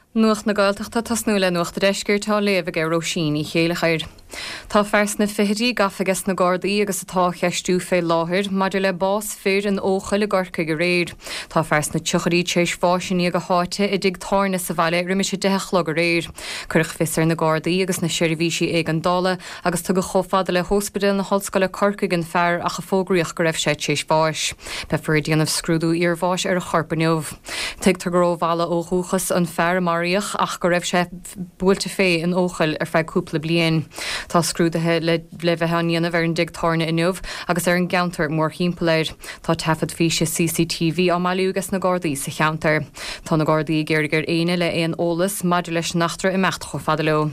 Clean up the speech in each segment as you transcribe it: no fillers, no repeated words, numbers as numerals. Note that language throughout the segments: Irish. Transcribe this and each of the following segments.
Nuach na Gaeltachta tasnúla nuach de deisgir tá léamh ar Róisín í chéile chair. Tá fers na fihirí gafagus na Gardaí agus atá cheistú fé láthir, maidir le bás fér an óchail le gorca go réir. Tá fers na tucharí téis fáisiní go háte I dig táirna sa bhaile riimiise dechla go réir. Curch fisar na Gardaí agus na seirbhísí ag an dála agus tu go chofada le hospidal na hallscoile Corcaigh an fearr a chafógraíoch go raibh sé téis báis. Be fuair déanamh scrúdú iarmháis ar a charpaneomh. Tuigtar go rómhalla ó chúchas an fearr maríoch ach go raibh sé buailte fé an óchail ar feadh cúpla bliain. Tá scrúdathe le bheith aníanamh ar an dig táirna inniuh agus ar an geantar mór hímpleir. Tá tafad físe CCTV á mailúgus na Gardaí sa cheantar. Tá na Gardaí géirgur éine le éon ólas maidir leis nachtra I mecht cho fadaló.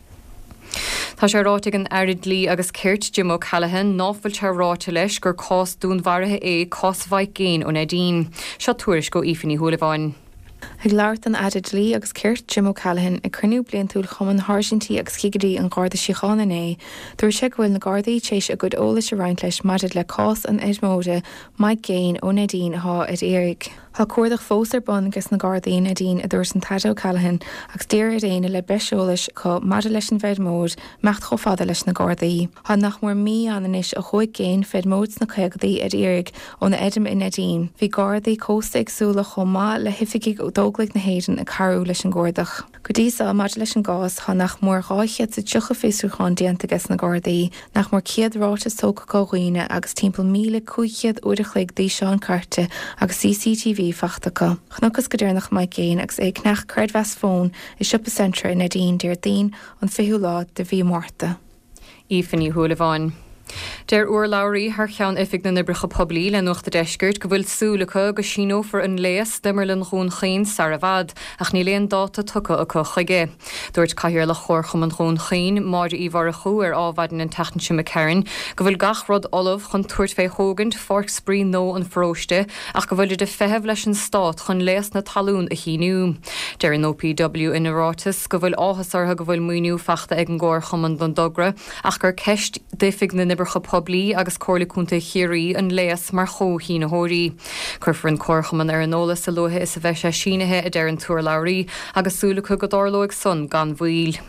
Tá sé ráiteigh an aird lí agus ceirt Jim O'Callaghan náfuil se ráte leis gur cás dúnmhairthe cás bhaid géin ó Nadine. Seo tuairis go ífaní thuúlaháin. Ag leart an aird lí agus ceirt Jim O'Callaghan a cruniú blion túil chuman Harsintí agus chigarí an Garda Síochána é. Dúir sé bhfuil na Gardaí tééis a go ólas a roiint leis maidir le cás an Edmóide Mike Gain ó Nadine há Éiric. Tá cuardach fós ar bun agus na Gardaí Nadine a dúirs an Taide O'Callaghan agus déir ar éine le beiseolais có maidir leis an Fedmód mecht cho fada leis na Gardaí. Tá nach mór mí ananis a chuig géin Fedmóds na Cegadaí Éiric ó na Edm in Nadine. Bhí Gardaí cósta agsúla chomá le hifiigh ó dóglaigh na héireann a carú leis an Gordach. Go dísa maidir leis an gás tá nach mór ráichead sa tucha féúcháin déanta gas na Gardaí, nach mór ciad rátas tóca cóghine agus timppla 1500 uirichlaigh dí seán carte agus CCTV fachtacha. Chnochas go déirnach Mike Gain agus é cnech cred ves fón I sipa centra in Nadine déir daon an fiú lá de bhí mórta. Ífaní thuúlaháin. Der uair Lowry haar chean ifig na nibricha poblí le nuach de deisgurt go bhfuil súlacha go síó for an léas dimmerlin chun chéin saravad ach ní léon dáta tucha a chuige. Dúirt caiir le chorcham an chun chéin mar íhar a chu ar ábhaidin an tetan si McCarran go bhfuil gachrod olah chun tuairt fé hógant fork sprí nó an fróiste ach go bhfuil de feheh leis an stát chun léas na talún a chinú. Der an OPW in Orátas go bhfuil áhasartha go bhfuil muoinú fachta ag an ggóircham an don dogra ach gur ceist défig na nibricha poblí agus cóirlaúnta chéirí an léas mar chóhí na hóirí. Curfar an córchaman ar an ólas sa lothe is a bheith sé sínathe a deir an túair Lowry agus súlacha go dárlóigh son gan bhuiil.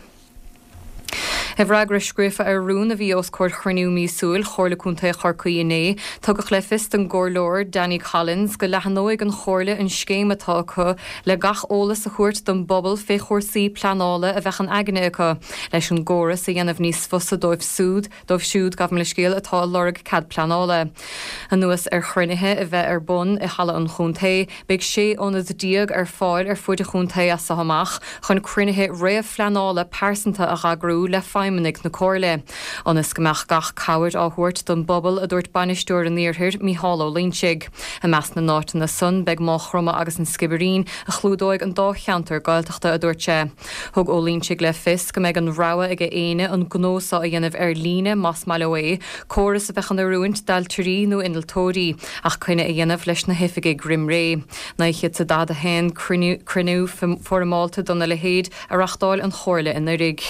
Hevragra scrífa ar rún a bhí os cóir chruinniú mísúil chorlaúnta charcaí inné, tugach le fist an gcóirleoir Danny Collins go lehanóigh an chorla an scéim atá chu le gach ólas a chuirt don bobbal fé chóirsaí planála a bheith an aganine acu leis an ggóras a dhéanamh níos fusa dóibh siúd gabham le scéal atá lorg cad planála. An nuas ar chruinnithe a bheith ar bun I chala an chúnta, beidh sé ónad díag ar fáil ar fuid a chúnta as sa hamach chun cruinnithe réamh planála pásanta a ragrú le feiminig na cóirle. Onas gomach gach cabhair áhuairt don bobbal a dúirt banistúir an níorthir Mícheál Ó Línsigh. A meas na náit na sun beag máchroma agus an Skibberín a chlúdóigh an dá cheantar Gaeltachta a dúirt sé. Thug Ó Línsigh le fis go méid an rogha ag éine an gnósa a dhéanamh ar líne mas Malaway, choras a bheith an arúint dalturí nó indaltóirí ach chuine a dhéanamh leis na hifiige grim ré. Naichiad sa dad a hen crinú formáilta donna le héad a rachtáil an chorla in na rig.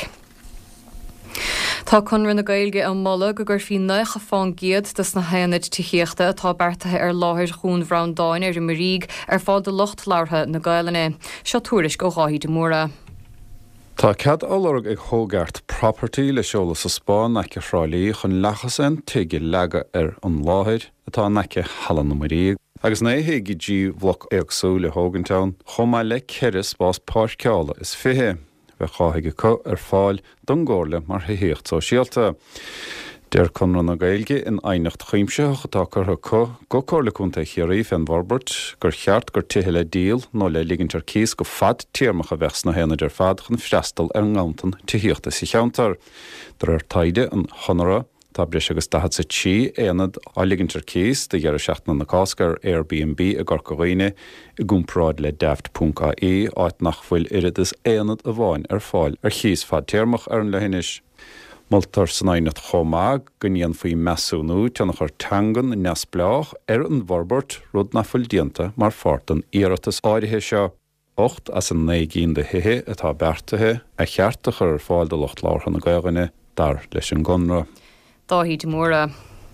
Tá chunran na Gaeilge an molla go gur fí neach a fáin giad das na haanid tíchéachta atá bertathe ar láthir chun bhrán dáin ar maríg ar fád de locht láirtha na Gaeilge. Seo tuairis go gáithí de móra. Tá cead álorg ag thógart property le seolas sa Spáin naice Shráilí chun lechas an tuige lega ar an láthir atá naice hallan na maríg. Agus néhé go dtí bhlach éagsú le Hogantown chomá le ceris bás páirceála is fithe. Bheith cháithe có ar fáil don ggóirla mar héocht sóisialta. Deir chunran na Gaeilge in ainacht chuimse atá chutha go cóirlaúnta chéirí fan Barbert gur cheart gur tuthe le díal nó le ligintar cíos go fad tíormacha bheits na héanaidir ar fad chun freastal ar ngáuntan tíochta sa cheantar. Dar ar taide an honora tá bris agus dahad sa tí éanad á ligintar cíos de dhear seachna na cáscar Airbnb a gorcaghine I gúmpráid le daft.ie áit nach bhfuil irid is éanad a bháin ar fáil ar chios fad tíormach ar an lehinis. Multar san ainacht chomá gníon faoi measúnú teannach ar tangan neas bleach ar an Barbert rud na fuil dianta mar fartan iarratas áirithe seo. 8 as an 9 de hithe atá bertathe a cheartach ar fáil de locht láirtha na Gaeilge dar leis an gonra. Dáhí de móra.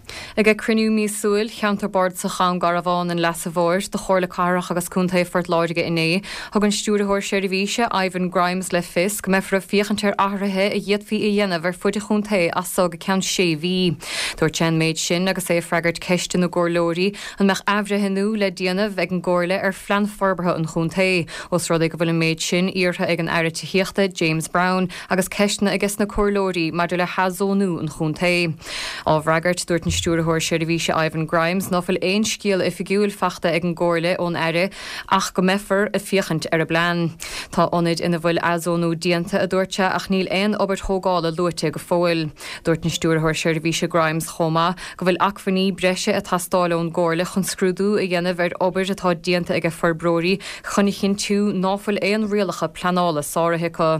Ag cruniú mí súil cheantabord sa chaán gar bháin an lesa bhir de chóirla carach agus cúntaí fort láidige iné, thug an stúrathir séirhíse Ivan Grimes le fisk mefra fiochantar áirithe a dhéadhí i dhéanamh ar fuide chuntaí as so go cean sé bhí. Dúir tean méid sin agus é freigart ceiste na gcóirlóirí an meach abhreithinú le déanamh ag an gcóirla ar phlean forbartha an chuntaí, os rud ag go bhfuil méid sin íortha ag an airitiíochta James Brown agus ceistena agus na cóirlóirí maidir le hazónú an chuntaí. Á freigart dúirt an stúrathir séirhíse Ivan Grimes nófuil éon scíal i figiúil fachta ag an gcóirla ón aire ach go mefar a fiachant ar a blean. Tá ionid ina bhfuil azónú dianta a dúirte ach níl éon obair thógála luite go fóil. Dúirt na stúrathir séirhíse Grimes chomá go bhfuil achfaní breise a tastála ón gcóirla chun scrúdú a dhéanamh ar obair atá dianta ag a forbróirí chunig chin tú nófuil éon rialacha planála sáirithe có.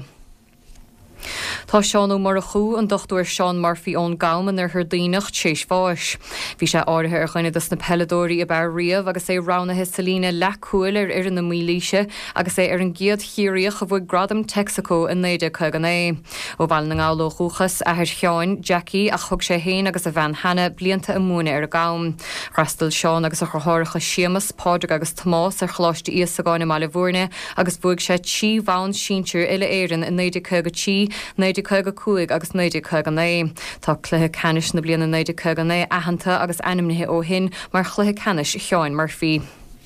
Tá Seanú mar a chu an dochtúir Sean Murphy ón gaman ar daoineach tééis fáis. Bhí sé áirithe ar chuine dus na peladóirí a bar riamh agus é ránathe salína lechuil ar na mílíise agus é ar an giad chiíoch a bhfuil gradam Texaco in 1990. Ó bhil na gála chuchas a thir Cheáin, Jackie a thug sé héin agus a bhean hena blianta a múna ar a gám. Rastal Seán agus a chutháiricha Seamus, Pádraig agus Tomás ar chláiste íos a gáinna mála bhórne agus bhuaig sé tí bhain síintear ile éireann in 1990 1990 agus 1990. Tá cluthe canis na bliana 1990 ahananta agus animnithe ó hin mar cluthe canis Seán Murphy.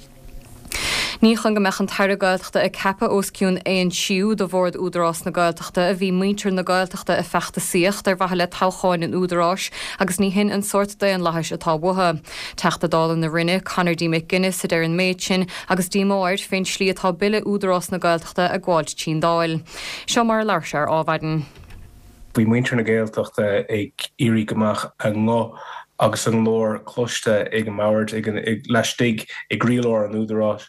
Ní chun go mechan teir gailteachta a cepa os ciún éon siú do bhórd údarrás na gailteachta a bhí muintir na gailteachta a fechta síocht ar bhathe le táchaáin in údarrás agus ní hin an sort de an leis atá butha. Teachta dálan na rinne Conor D. McGuinness ar an méid sin agus dímáid féin slí atá bille údarrás na gailteachta a gháilt tín dáil. Seo mar leir sé ábhaidin. Bhí muintir na gailteachta ag irí goach a ngó agus an lór cloiste ag an mairt ag leistigh ag rialóir an údarrás.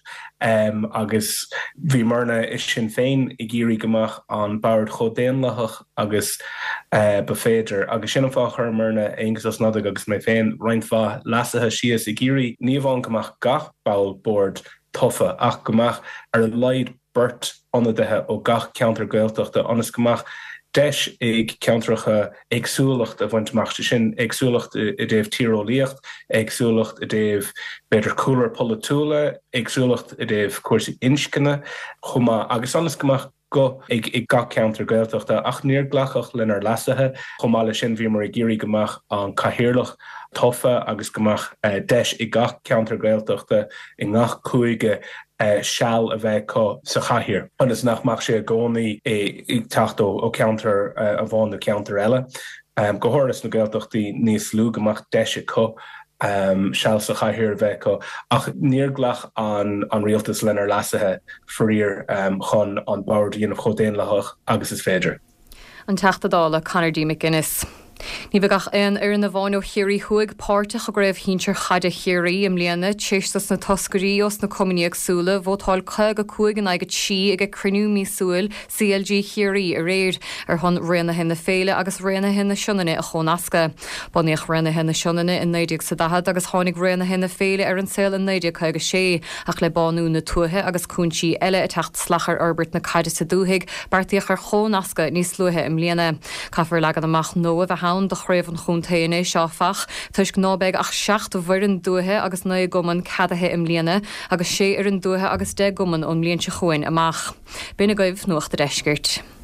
Agus bhí marna is sin féin i ggéirí goach an bard chodéanlachach agus ba féidir. Agus sin an fáchar marna agus as nada agus mé féin roiintfá lasathe sios i ggéirí níomháin goach gach bail board tofa ach goach ar leid burt anadithe ó gach ceantar gailteachta anas goach deis ag ceantracha agsúlacht a bhaintach sin agsúlacht i déobh tíreolaíocht, agsúlacht i déobh beidir coolar polatúla, agsúlacht i déobh cuasaí inscinne, chumá agus anas goach go ag ga ceantar gailteachta ach níor glachach lenar lasathe, chumá le sin bhí mar i ggéirí goach an caihirirlach tofa agus goach deis i gach ceantar gailteachta i ngach cúige seall a bheith có sa chathir. Anas nachach sé gcónaí ag tachtó ó counter a bháin na counter eile. Gohoras na gailteachtaí níos lú goach deise có seall sa chathir bheith có. Ach níor glach an rialtas lenar lasathe foríor chun an bord dhéanamh chodéanlachach agus is féidir. An teachta dála Conor D. McGuinness. Ní bheith an ar na bháin ó chéirí chuig páirteach a raibh híntear chaide chéirí im léana téistas na toscarí os na comuníagsúla bhótáil chuig a chuig an aigad sí ag cruniú mísúil CLG chéirí a réir ar chun réanathe na féile agus réanathe na sionnine a chónasca. Baníoch réanathe na sionnine in 1990 agus tháinig réanathe na féile ar an saoil in 1996 ach le banú na tuathe agus cúntí eile a techt slachar Albert na caide sa dúthaigh bartíoch ar chónasca níos luathe im léana. Caithfar legad amach nó a bheit de chréibh an chuntaine seáfach, tuis gnábeig ach 6 bhar an dúthe agus 9 goman cadathe im líana agus 6 ar an dúthe agus 10 goman ón líonse chuin amach. Bina gaibh nuacht a deisgirt.